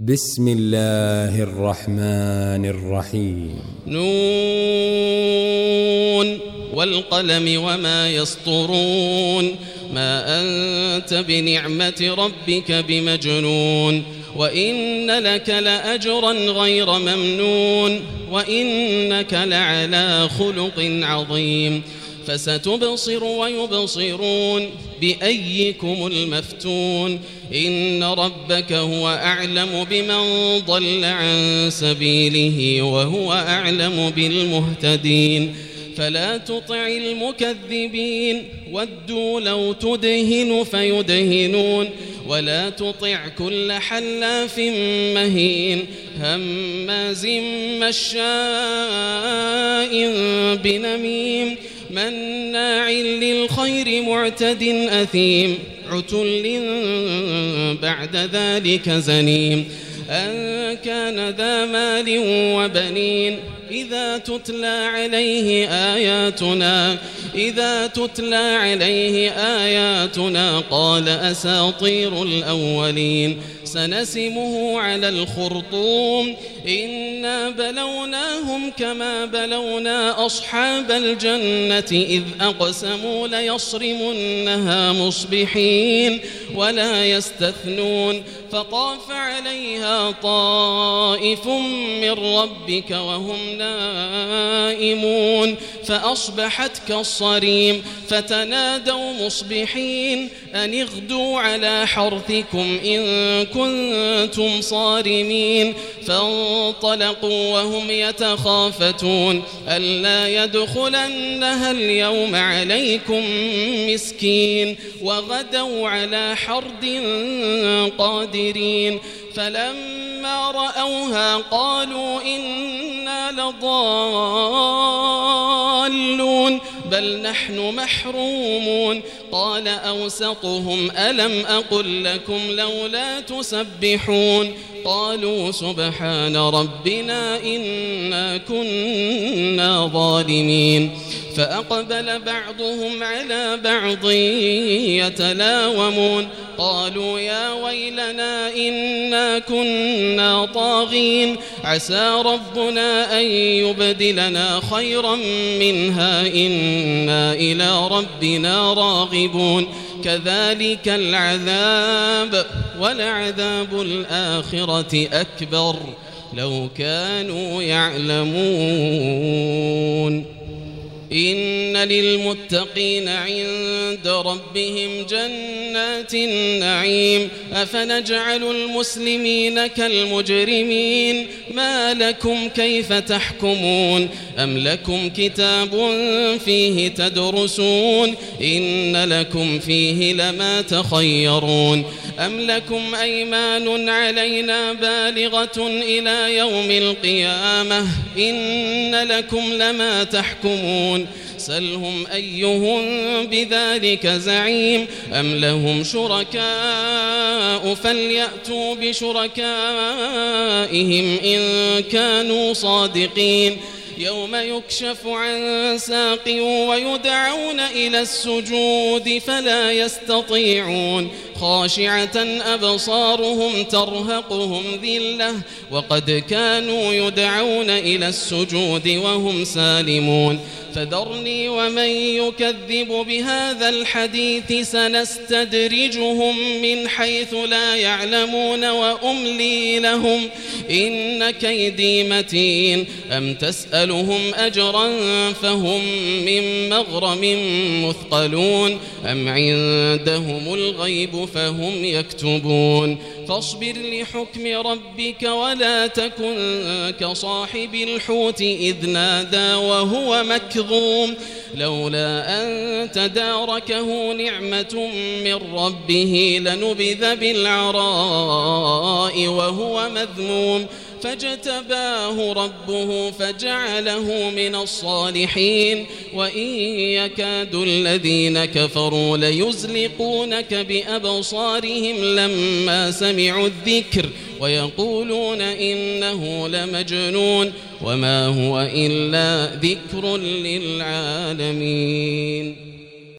بسم الله الرحمن الرحيم. نون والقلم وما يسطرون ما أنت بنعمة ربك بمجنون وإن لك لأجرا غير ممنون وإنك لعلى خلق عظيم فستبصر ويبصرون بأيكم المفتون إن ربك هو أعلم بمن ضل عن سبيله وهو أعلم بالمهتدين فلا تطع المكذبين ودوا لو تدهن فيدهنون ولا تطع كل حلاف مهين هماز مشاء بنميم مناع للخير معتد أثيم عتل بعد ذلك زنيم أن كان ذا مال وبنين إذا تتلى عليه آياتنا قال أساطير الأولين سنسمه على الخرطوم إنا بلوناهم كما بلونا أصحاب الجنة إذ أقسموا ليصرمنها مصبحين ولا يستثنون فطاف عليها طائف من ربك وهم نائمون فأصبحت كالصريم فتنادوا مصبحين أن اغدوا على حرثكم إن كنتم صارمين فانطلقوا وهم يتخافتون ألا يدخلنها اليوم عليكم مسكين وغدوا على حرد قادرين فلما رأوها قالوا إنا لضالون بل نحن محرومون قال أوسطهم ألم أقل لكم لولا تسبحون قالوا سبحان ربنا إنا كنا ظالمين فأقبل بعضهم على بعض يتلاومون قالوا يا ويلنا إنا كنا طاغين عسى ربنا أن يبدلنا خيرا منها إنا إلى ربنا راغبون كذلك العذاب ولعذاب الآخرة أكبر لو كانوا يعلمون إن للمتقين عند ربهم جنات النعيم أفنجعل المسلمين كالمجرمين ما لكم كيف تحكمون أم لكم كتاب فيه تدرسون إن لكم فيه لما تخيرون أم لكم أيمان علينا بالغة إلى يوم القيامة إن لكم لما تحكمون سلهم أيهم بذلك زعيم أم لهم شركاء فليأتوا بشركائهم إن كانوا صادقين يوم يكشف عن ساق ويدعون إلى السجود فلا يستطيعون خاشعة أبصارهم ترهقهم ذلة وقد كانوا يدعون إلى السجود وهم سالمون فذرني ومن يكذب بهذا الحديث سنستدرجهم من حيث لا يعلمون وأملي لهم إن كيدي متين أم تسألهم أجرا فهم من مغرم مثقلون أم عندهم الغيب فهم يكتبون فاصبر لحكم ربك ولا تكن كصاحب الحوت إذ نادى وهو مكظوم لولا أن تداركه نعمة من ربه لنبذ بالعراء وهو مذموم فاجتباه ربه فجعله من الصالحين وإن يكاد الذين كفروا ليزلقونك بأبصارهم لما سمعوا الذكر ويقولون إنه لمجنون وما هو إلا ذكر للعالمين.